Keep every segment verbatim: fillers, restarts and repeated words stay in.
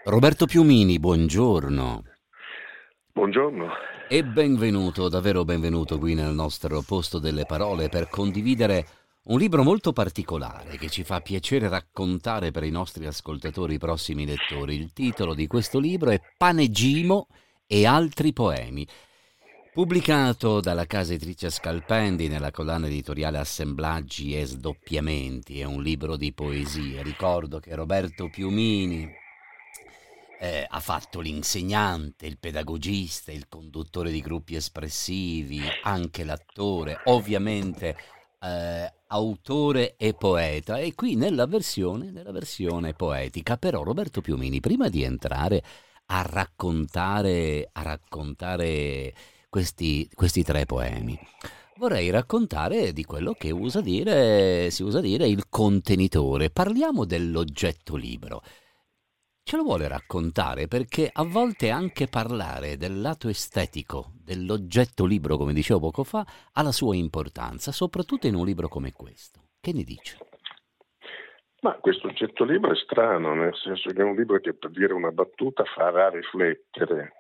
Roberto Piumini, buongiorno Buongiorno. e benvenuto, davvero benvenuto qui nel nostro posto delle parole per condividere un libro molto particolare che ci fa piacere raccontare per i nostri ascoltatori, i prossimi lettori. Il titolo di questo libro è Panegimo e altri poemi, pubblicato dalla casa editrice Scalpendi nella collana editoriale Assemblaggi e Sdoppiamenti. È un libro di poesie. Ricordo che Roberto Piumini eh, ha fatto l'insegnante, il pedagogista, il conduttore di gruppi espressivi, anche l'attore, ovviamente eh, autore e poeta. E qui nella versione, nella versione poetica, però Roberto Piumini, prima di entrare a raccontare, a raccontare questi, questi tre poemi, vorrei raccontare di quello che usa dire, si usa dire il contenitore. Parliamo dell'oggetto libro. Ce lo vuole raccontare perché a volte anche parlare del lato estetico dell'oggetto libro, come dicevo poco fa, ha la sua importanza, soprattutto in un libro come questo. Che ne dice? Ma questo oggetto libro è strano, nel senso che è un libro che per dire una battuta farà riflettere,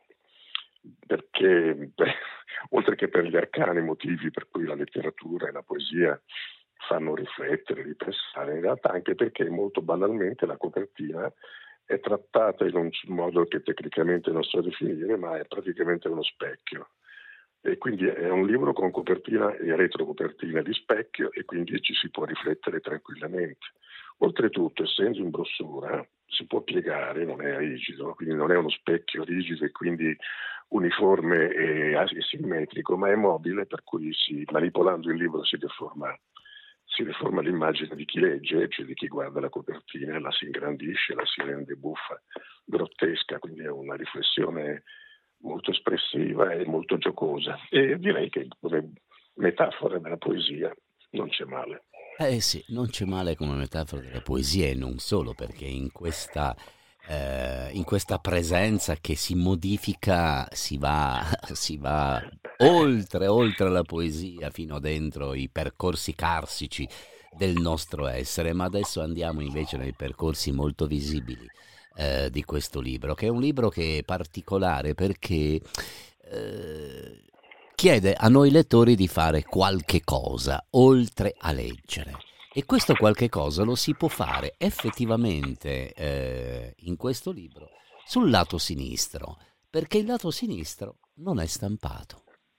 perché beh, oltre che per gli arcani motivi per cui la letteratura e la poesia fanno riflettere, ripensare, in realtà anche perché molto banalmente la copertina è trattata in un modo che tecnicamente non so definire, ma è praticamente uno specchio. E quindi è un libro con copertina e retrocopertina di specchio e quindi ci si può riflettere tranquillamente. Oltretutto, essendo in brossura, si può piegare, non è rigido, quindi non è uno specchio rigido e quindi uniforme e asimmetrico, ma è mobile, per cui si, manipolando il libro si deforma, si deforma l'immagine di chi legge, cioè di chi guarda la copertina, la si ingrandisce, la si rende buffa, grottesca, quindi è una riflessione molto espressiva e molto giocosa. E direi che come metafora della poesia non c'è male. Eh sì, non c'è male come metafora della poesia e non solo, perché in questa, eh, in questa presenza che si modifica si va, si va oltre, oltre la poesia, fino dentro i percorsi carsici del nostro essere. Ma adesso andiamo invece nei percorsi molto visibili eh, di questo libro, che è un libro che è particolare perché eh, chiede a noi lettori di fare qualche cosa oltre a leggere. E questo qualche cosa lo si può fare effettivamente eh, in questo libro sul lato sinistro, perché il lato sinistro non è stampato.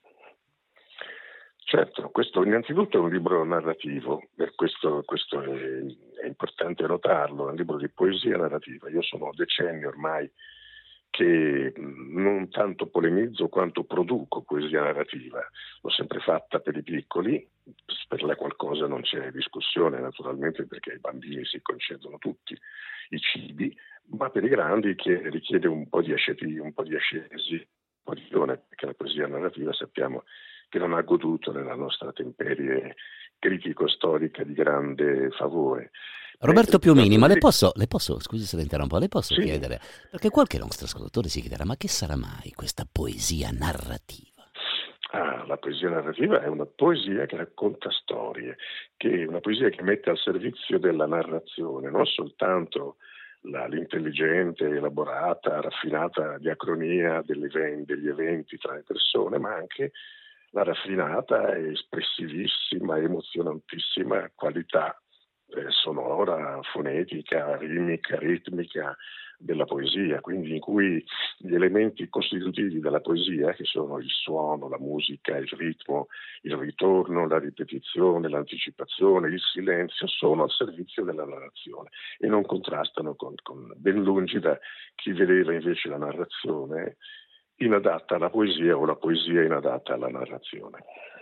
Certo, questo innanzitutto è un libro narrativo, per questo, questo è, è importante notarlo, è un libro di poesia narrativa. Io sono decenni ormai che non tanto polemizzo quanto produco poesia narrativa. L'ho sempre fatta per i piccoli, per la qualcosa non c'è discussione naturalmente perché ai bambini si concedono tutti i cibi, ma per i grandi che richiede un po' di asceti, un po' di ascesi, un po' di visione, perché la poesia narrativa sappiamo che non ha goduto nella nostra temperie critico-storica di grande favore. Roberto Mentre Piomini, l'altro ma le libro, posso, le posso, scusi se le interrompo, le posso sì. chiedere, perché qualche nostro ascoltatore si chiederà, ma che sarà mai questa poesia narrativa? Ah, la poesia narrativa è una poesia che racconta storie, che è una poesia che mette al servizio della narrazione, non soltanto la, l'intelligente, elaborata, raffinata diacronia delle, degli eventi tra le persone, ma anche la raffinata e espressivissima, emozionantissima qualità eh, sonora, fonetica, rimica, ritmica della poesia, quindi in cui gli elementi costitutivi della poesia, che sono il suono, la musica, il ritmo, il ritorno, la ripetizione, l'anticipazione, il silenzio, sono al servizio della narrazione e non contrastano con, con ben lungi da chi vedeva invece la narrazione inadatta alla poesia o la poesia inadatta alla narrazione.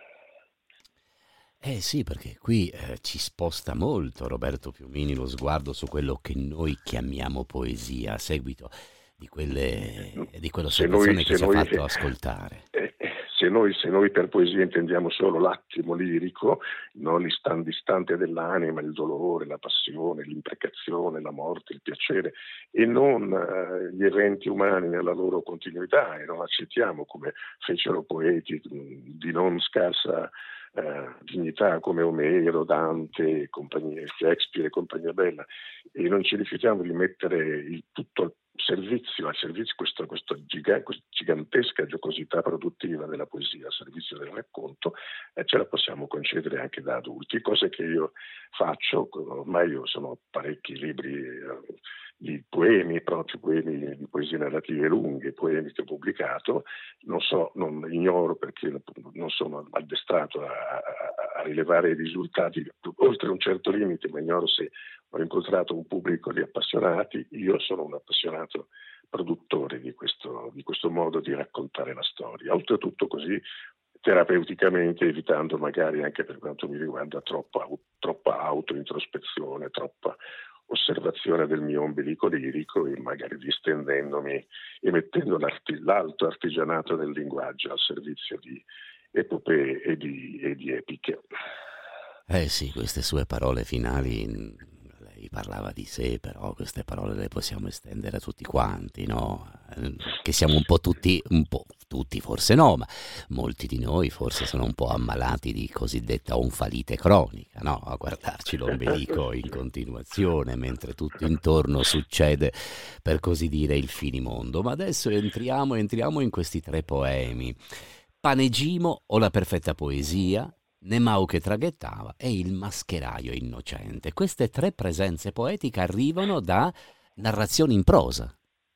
Eh sì, perché qui eh, ci sposta molto Roberto Piumini lo sguardo su quello che noi chiamiamo poesia, a seguito di quelle, di Se noi, quell'osservazione che se ci ha noi, fatto eh, ascoltare. eh, se noi, se noi per poesia intendiamo solo l'attimo lirico, no? L'istan- l'istante dell'anima, il dolore, la passione, l'imprecazione, la morte, il piacere, e non eh, gli eventi umani nella loro continuità, e non accettiamo come fecero poeti mh, di non scarsa eh, dignità come Omero, Dante, compagnia, Shakespeare e compagnia bella, e non ci rifiutiamo di mettere il tutto al servizio servizio, al servizio questo, questo giga, questa gigantesca giocosità produttiva della poesia al servizio del racconto, e ce la possiamo concedere anche da adulti, cose che io faccio. Ormai io sono parecchi libri eh, di poemi, proprio poemi di poesie narrative lunghe, poemi che ho pubblicato. Non so, non ignoro, perché non sono addestrato a, a, a rilevare i risultati oltre un certo limite, ma ignoro se ho incontrato un pubblico di appassionati. Io sono un appassionato produttore di questo, di questo modo di raccontare la storia, oltretutto così terapeuticamente, evitando magari, anche per quanto mi riguarda, troppa, troppa autointrospezione, troppa osservazione del mio ombelico lirico, e magari distendendomi e mettendo l'alto artigianato del linguaggio al servizio di epopee e di, e di epiche. Eh sì, queste sue parole finali, lei parlava di sé, però queste parole le possiamo estendere a tutti quanti, no? Che siamo un po' tutti, un po' tutti forse no, ma molti di noi forse sono un po' ammalati di cosiddetta onfalite cronica, no? A guardarci l'ombelico in continuazione, mentre tutto intorno succede, per così dire, il finimondo. Ma adesso entriamo, entriamo in questi tre poemi. Panegimo o la perfetta poesia, Nemao che traghettava e il mascheraio innocente. Queste tre presenze poetiche arrivano da narrazioni in prosa.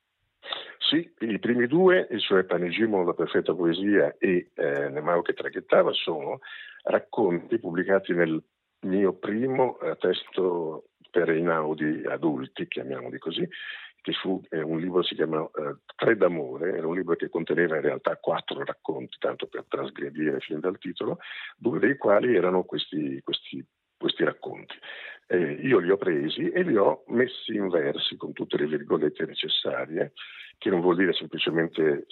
Sì, i primi due, il suo Panegimo, la perfetta poesia, e eh, Nemao che traghettava, sono racconti pubblicati nel mio primo eh, testo per inaudi adulti, chiamiamoli così, che fu eh, un libro, si chiama eh, Tre d'amore, era un libro che conteneva in realtà quattro racconti, tanto per trasgredire fin dal titolo, due dei quali erano questi, questi, questi racconti. Eh, io li ho presi e li ho messi in versi con tutte le virgolette necessarie, che non vuol dire semplicemente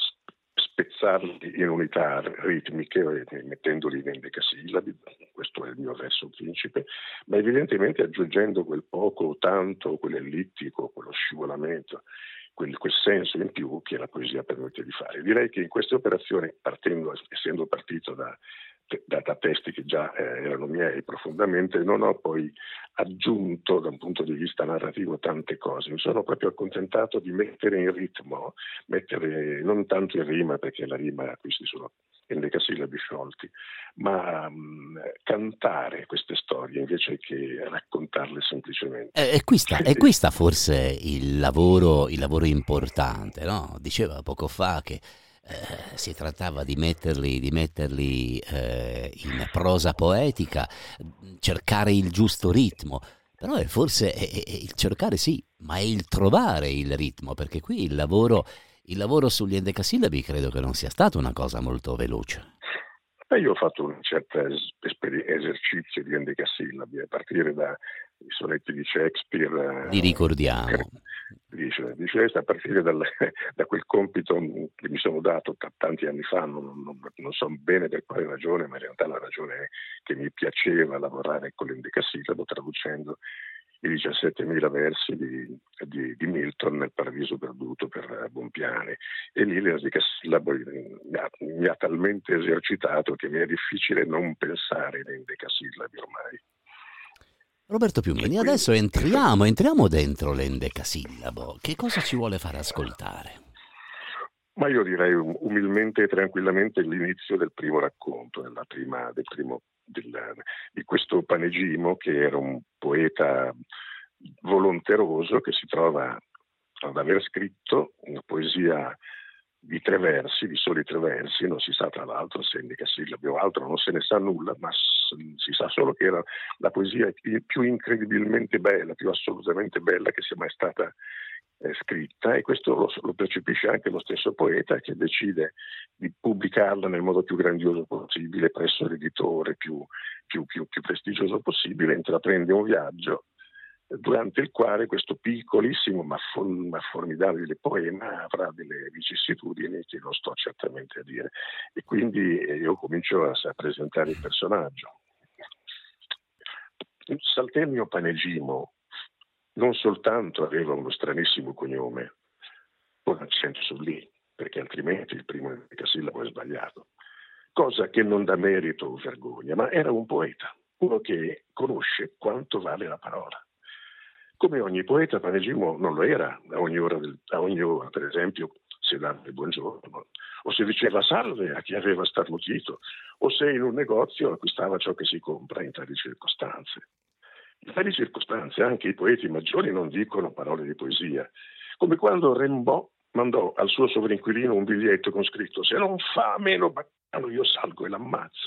spezzarli in unità ritmiche, mettendoli in endecasillabi, questo è il mio verso principe, ma evidentemente aggiungendo quel poco o tanto, quell'ellittico, quello scivolamento, quel, quel senso in più che la poesia permette di fare. Direi che in queste operazioni, partendo, essendo partito da, da, da testi che già eh, erano miei profondamente, non ho poi aggiunto da un punto di vista narrativo tante cose. Mi sono proprio accontentato di mettere in ritmo, mettere non tanto in rima, perché la rima, questi sono endecasillabi sciolti, ma um, cantare queste storie invece che raccontarle semplicemente. E, e qui sta, e qui sta forse il lavoro, il lavoro importante, no? Diceva poco fa che Eh, si trattava di metterli, di metterli eh, in prosa poetica, cercare il giusto ritmo, però è forse è, è il cercare sì, ma è il trovare il ritmo, perché qui il lavoro, il lavoro sugli endecasillabi credo che non sia stata una cosa molto veloce. Eh, io ho fatto un certo esper- esercizio di endecasillabi a partire dai sonetti di Shakespeare. Li ricordiamo. Eh, Dice, dice a partire dal, da quel compito che mi sono dato t- tanti anni fa, non, non, non so bene per quale ragione, ma in realtà la ragione è che mi piaceva lavorare con l'endecasillabo, traducendo i diciassettemila versi di, di, di Milton nel Paradiso perduto per Bompiani, e lì l'endecasillabo mi ha, mi ha talmente esercitato che mi è difficile non pensare in endecasillabi ormai. Roberto Piumini, quindi, adesso entriamo, entriamo dentro l'endecasillabo. Che cosa ci vuole fare ascoltare? Ma io direi umilmente e tranquillamente l'inizio del primo racconto, della prima, del primo, del, di questo Panegimo, che era un poeta volonteroso che si trova ad aver scritto una poesia di tre versi, di soli tre versi, non si sa tra l'altro se endecasillabi o altro, non se ne sa nulla, ma si sa solo che era la poesia più incredibilmente bella, più assolutamente bella che sia mai stata eh, scritta, e questo lo, lo percepisce anche lo stesso poeta, che decide di pubblicarla nel modo più grandioso possibile presso l'editore più, più, più, più prestigioso possibile, intraprende un viaggio durante il quale questo piccolissimo ma, for- ma formidabile poema avrà delle vicissitudini che non sto certamente a dire, e quindi eh, io comincio a, a presentare il personaggio. Saltemio Panegimo non soltanto aveva uno stranissimo cognome con accento sull'I, perché altrimenti il primo endecasillabo è sbagliato, cosa che non dà merito o vergogna, ma era un poeta, uno che conosce quanto vale la parola. Come ogni poeta, Panegimo non lo era a ogni ora, del, a ogni ora per esempio, se dava il buongiorno, o se diceva salve a chi aveva starnutito, o se in un negozio acquistava ciò che si compra in tali circostanze. In tali circostanze anche i poeti maggiori non dicono parole di poesia, come quando Rimbaud mandò al suo sovrinquilino un biglietto con scritto «Se non fa meno baccano io salgo e l'ammazzo».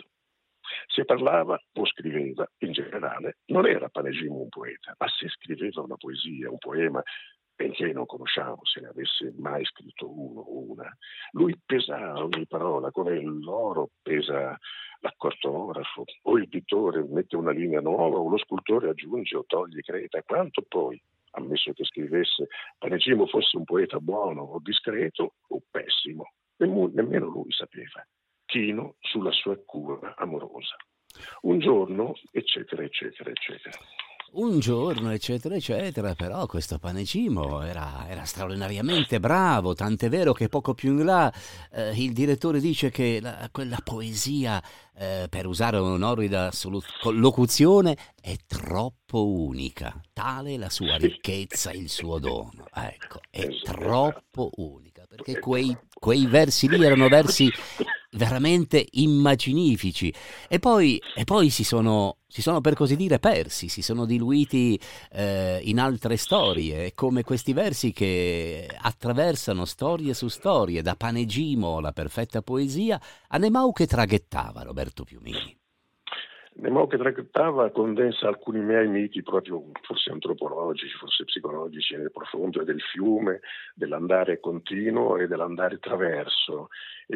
Se parlava o scriveva, in generale, non era Panegimo un poeta, ma se scriveva una poesia, un poema, benché non conosciamo se ne avesse mai scritto uno o una, lui pesava ogni parola come l'oro pesa l'accortografo, o il pittore mette una linea nuova, o lo scultore aggiunge o toglie creta, quanto poi, ammesso che scrivesse, Panegimo fosse un poeta buono o discreto o pessimo, nemmeno lui sapeva. Chino sulla sua cura amorosa. Un giorno, eccetera, eccetera, eccetera. Un giorno, eccetera, eccetera, però questo Panegimo era, era straordinariamente bravo, tant'è vero che poco più in là eh, il direttore dice che la, quella poesia, eh, per usare un'orrida locuzione, è troppo unica, tale la sua ricchezza, il suo dono. Ecco, è troppo unica, perché quei, quei versi lì erano versi veramente immaginifici e poi, e poi si sono si sono per così dire persi, si sono diluiti eh, in altre storie, come questi versi che attraversano storie su storie, da Panegimo alla perfetta poesia a Nemau che traghettava, Roberto Piumini. Nemau che traghettava condensa alcuni miei miti proprio forse antropologici, forse psicologici, nel profondo del fiume, dell'andare continuo e dell'andare traverso,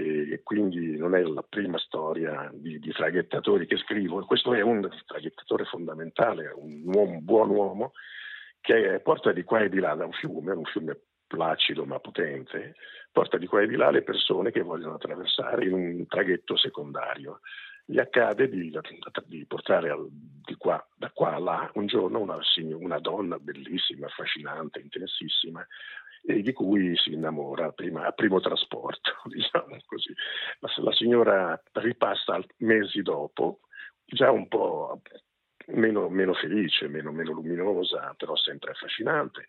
e quindi non è la prima storia di, di traghettatori che scrivo. Questo è un traghettatore fondamentale, un, uomo, un buon uomo che porta di qua e di là da un fiume, un fiume placido ma potente, porta di qua e di là le persone che vogliono attraversare in un traghetto secondario. Gli accade di, di portare al, di qua, da qua a là un giorno una, una donna bellissima, affascinante, intensissima, e di cui si innamora prima, a primo trasporto, diciamo così. La, la signora ripassa mesi dopo, già un po' meno, meno felice, meno, meno luminosa, però sempre affascinante,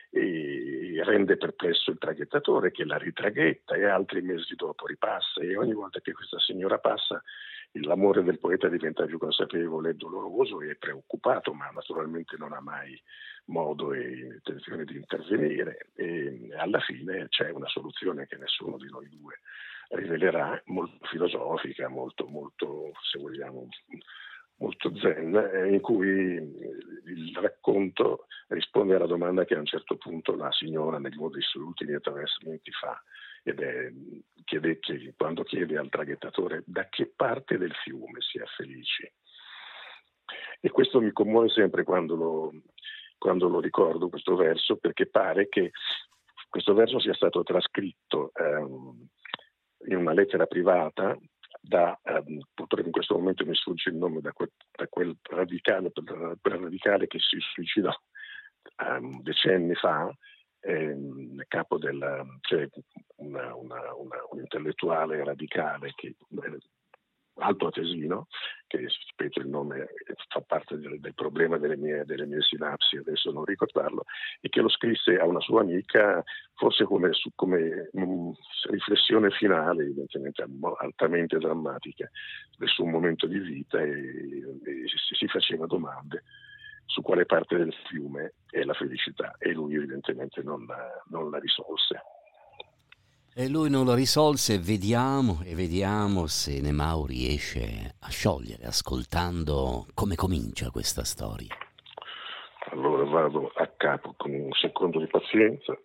e rende perplesso il traghettatore che la ritraghetta, e altri mesi dopo ripassa, e ogni volta che questa signora passa l'amore del poeta diventa più consapevole e doloroso e preoccupato, ma naturalmente non ha mai modo e intenzione di intervenire, e alla fine c'è una soluzione che nessuno di noi due rivelerà, molto filosofica, molto, molto, se vogliamo, molto zen, in cui il racconto risponde alla domanda che a un certo punto la signora negli dei suoi ultimi attraversamenti fa, ed è chiede, chiede, quando chiede al traghettatore da che parte del fiume si è felici. E questo mi commuove sempre quando lo, quando lo ricordo, questo verso, perché pare che questo verso sia stato trascritto ehm, in una lettera privata da, ehm, purtroppo in questo momento mi sfugge il nome, da quel, da quel radicale, quel radicale che si suicidò ehm, decenni fa, ehm, capo del, cioè una, una, una, un intellettuale radicale che eh, altoatesino, che ripeto il nome fa parte del, del problema delle mie, delle mie sinapsi, adesso non ricordarlo, e che lo scrisse a una sua amica forse come, come mh, riflessione finale, evidentemente altamente drammatica, del suo momento di vita, e, e si, si faceva domande su quale parte del fiume è la felicità, e lui evidentemente non la, non la risolse. E lui non lo risolse, vediamo e vediamo se Nemau riesce a sciogliere ascoltando come comincia questa storia. Allora vado a capo con un secondo di pazienza.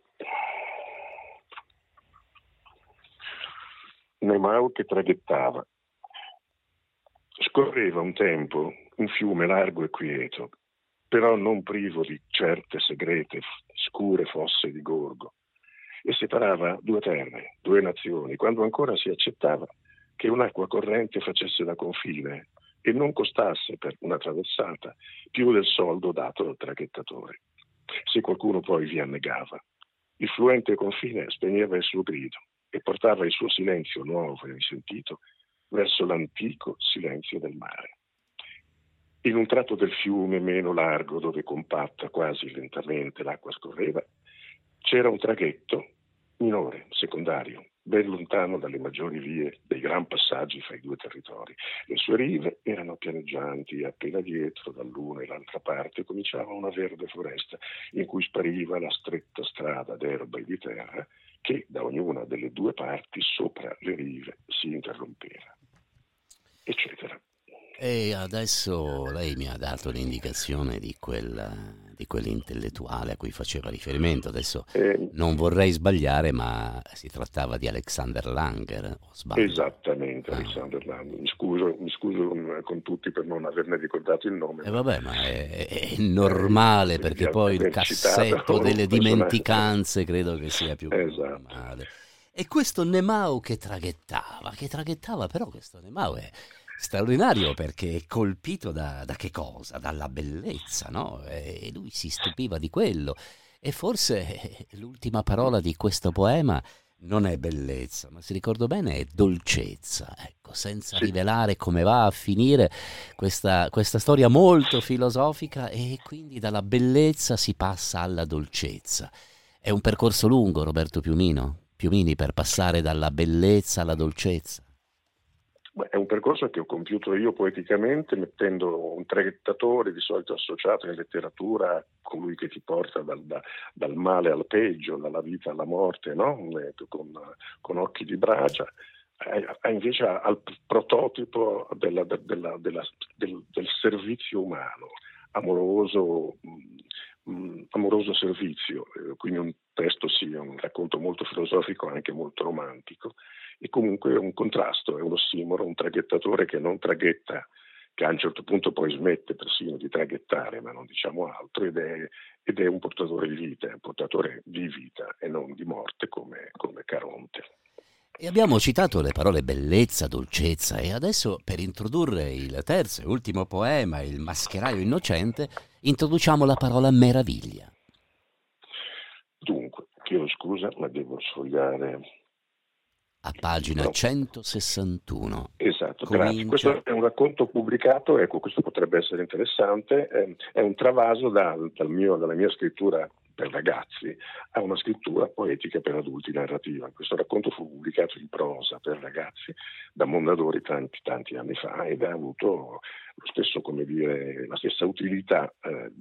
Nemau che traghettava. Scorreva un tempo un fiume largo e quieto, però non privo di certe segrete, scure fosse di gorgo, e separava due terre, due nazioni, quando ancora si accettava che un'acqua corrente facesse da confine e non costasse per una traversata più del soldo dato dal traghettatore. Se qualcuno poi vi annegava, il fluente confine spegneva il suo grido e portava il suo silenzio nuovo e risentito verso l'antico silenzio del mare. In un tratto del fiume meno largo, dove compatta quasi lentamente l'acqua scorreva, c'era un traghetto minore, secondario, ben lontano dalle maggiori vie dei gran passaggi fra i due territori. Le sue rive erano pianeggianti e appena dietro, dall'una e l'altra parte, cominciava una verde foresta in cui spariva la stretta strada d'erba e di terra che da ognuna delle due parti sopra le rive si interrompeva, eccetera. E adesso lei mi ha dato l'indicazione di quel, di quell'intellettuale a cui faceva riferimento. Adesso Eh, non vorrei sbagliare, ma si trattava di Alexander Langer, o sbaglio? Esattamente, Ah. Alexander Langer. Mi scuso, mi scuso con, con tutti per non averne ricordato il nome. E vabbè, ma è, è normale, Eh, perché di poi il aver cassetto citato un delle personaggio. dimenticanze credo che sia più che Esatto. normale. E questo Nemao che traghettava, che traghettava, però questo Nemao è straordinario perché è colpito da, da che cosa? Dalla bellezza, no? E lui si stupiva di quello. E forse l'ultima parola di questo poema non è bellezza, ma se ricordo bene è dolcezza, ecco, senza Sì. rivelare come va a finire questa, questa storia molto filosofica, e quindi dalla bellezza si passa alla dolcezza. È un percorso lungo, Roberto Piumino, Piumini, per passare dalla bellezza alla dolcezza. Beh, è un percorso che ho compiuto io poeticamente, mettendo un traghettatore di solito associato in letteratura, colui che ti porta dal, da, dal male al peggio, dalla vita alla morte, no? con, con occhi di bragia, eh, invece al prototipo della, della, della, del, del servizio umano, amoroso, mh, amoroso servizio, eh, quindi un testo sì, è un racconto molto filosofico, anche molto romantico, e comunque è un contrasto, è un ossimoro, un traghettatore che non traghetta, che a un certo punto poi smette persino di traghettare, ma non diciamo altro, ed è, ed è un portatore di vita, è un portatore di vita e non di morte come, come Caronte. E abbiamo citato le parole bellezza, dolcezza, e adesso, per introdurre il terzo e ultimo poema, Il mascheraio innocente, introduciamo la parola meraviglia. Dunque, chiedo scusa, ma devo sfogliare a pagina no. centosessantuno. Esatto, Comincia... grazie. Questo è un racconto pubblicato, ecco, questo potrebbe essere interessante, eh, è un travaso da, dal mio, dalla mia scrittura per ragazzi a una scrittura poetica per adulti narrativa. Questo racconto fu pubblicato in prosa per ragazzi da Mondadori tanti tanti anni fa ed ha avuto lo stesso, come dire, la stessa utilità eh,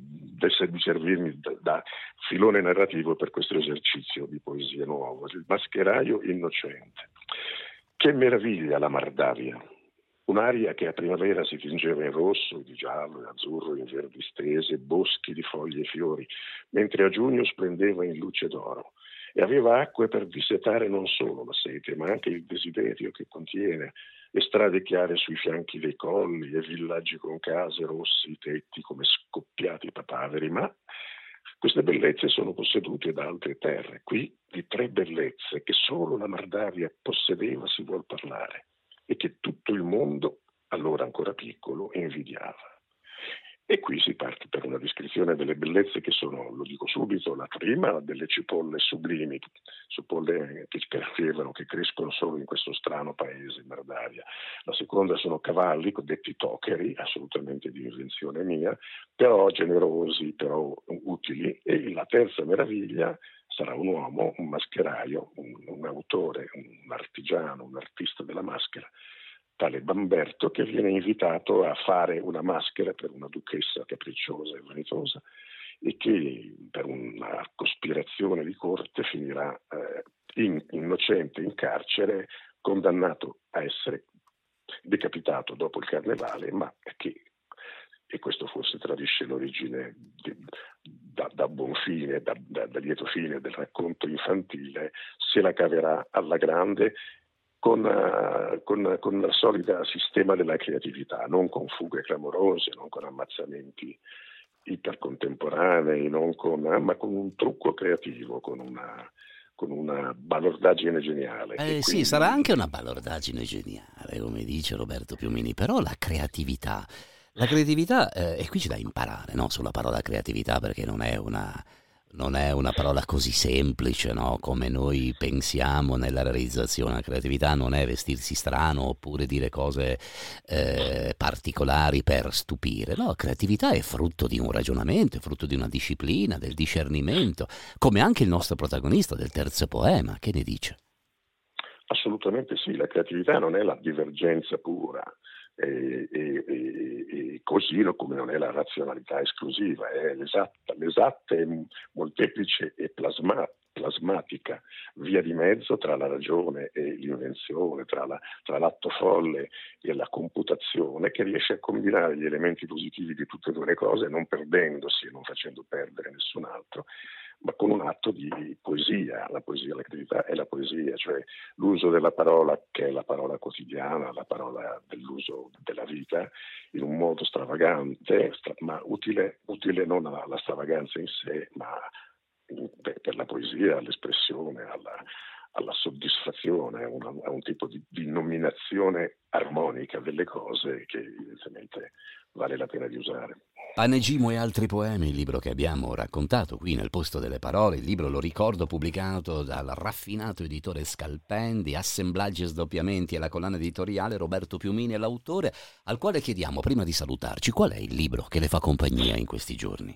di servirmi da, da filone narrativo per questo esercizio di poesia nuovo, Il mascheraio innocente. Che meraviglia la Mardavia! Un'aria che a primavera si tingeva in rosso, di giallo e azzurro, in verdi stese, boschi di foglie e fiori, mentre a giugno splendeva in luce d'oro e aveva acque per dissetare non solo la sete, ma anche il desiderio che contiene, e strade chiare sui fianchi dei colli e villaggi con case, rossi tetti come scoppiati papaveri, ma queste bellezze sono possedute da altre terre. Qui di tre bellezze che solo la Mardavia possedeva si vuol parlare e che tutto il mondo, allora ancora piccolo, invidiava. E qui si parte per una descrizione delle bellezze che sono, lo dico subito, la prima delle cipolle sublimi, cipolle che crescevano, che crescono solo in questo strano paese, Mardavia. La seconda sono cavalli, detti tocheri, assolutamente di invenzione mia, però generosi, però utili. E la terza meraviglia sarà un uomo, un mascheraio, un, un autore, un artigiano, un artista della maschera, tale Bamberto, che viene invitato a fare una maschera per una duchessa capricciosa e vanitosa e che per una cospirazione di corte finirà eh, in, innocente in carcere, condannato a essere decapitato dopo il carnevale, ma che, e questo forse tradisce l'origine di, da, da buon fine, da, da, da lieto fine del racconto infantile, se la caverà alla grande con, uh, con, con il solito sistema della creatività, non con fughe clamorose, non con ammazzamenti ipercontemporanei, non con, ma con un trucco creativo, con una, con una balordaggine geniale. Eh quindi... sì, sarà anche una balordaggine geniale, come dice Roberto Piumini, però la creatività, la creatività, eh, e qui c'è da imparare, no, sulla parola creatività, perché non è una, non è una parola così semplice, no? Come noi pensiamo nella realizzazione. La creatività non è vestirsi strano oppure dire cose eh, particolari per stupire. No, creatività è frutto di un ragionamento, è frutto di una disciplina, del discernimento, come anche il nostro protagonista del terzo poema. Che ne dice? Assolutamente sì, la creatività non è la divergenza pura. E, e, e così come non è la razionalità esclusiva, è l'esatta, l'esatta e molteplice e plasma, plasmatica via di mezzo tra la ragione e l'invenzione, tra, la, tra l'atto folle e la computazione, che riesce a combinare gli elementi positivi di tutte e due le cose, non perdendosi e non facendo perdere nessun altro, ma con un atto di poesia. La poesia, la creatività è la poesia, cioè l'uso della parola, che è la parola quotidiana, la parola dell'uso della vita, in un modo stravagante, ma utile, utile non alla stravaganza in sé, ma per la poesia, all'espressione, alla, alla soddisfazione, a, una, a un tipo di, di nominazione armonica delle cose che evidentemente vale la pena di usare. Panegimo e altri poemi, il libro che abbiamo raccontato qui nel Posto delle Parole, il libro, lo ricordo, pubblicato dal raffinato editore Scalpen, di Assemblaggi e Sdoppiamenti, e la collana editoriale. Roberto Piumini è l'autore, al quale chiediamo, prima di salutarci, qual è il libro che le fa compagnia in questi giorni?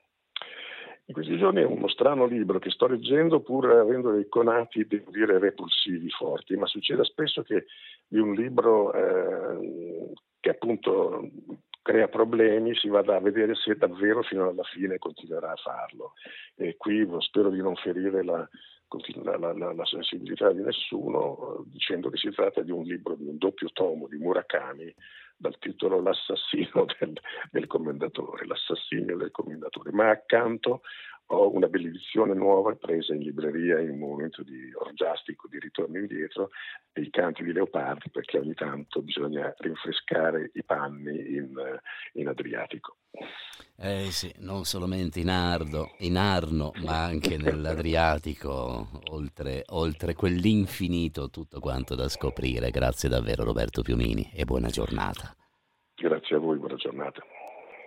In questi giorni è uno strano libro che sto leggendo, pur avendo dei conati, devo dire, repulsivi forti, ma succede spesso che di un libro eh, che appunto crea problemi si vada a vedere se davvero fino alla fine continuerà a farlo. E qui spero di non ferire la, la, la, la sensibilità di nessuno, dicendo che si tratta di un libro, di un doppio tomo di Murakami, dal titolo L'assassino del, del commendatore, l'assassinio del commendatore, ma accanto ho una bell'edizione nuova presa in libreria in un momento di orgiastico, di ritorno indietro, dei Canti di Leopardi, perché ogni tanto bisogna rinfrescare i panni in, in Adriatico. Eh sì, non solamente in Ardo, in Arno, ma anche nell'Adriatico, oltre, oltre quell'infinito, tutto quanto da scoprire. Grazie davvero Roberto Piumini e buona giornata. Grazie a voi, buona giornata.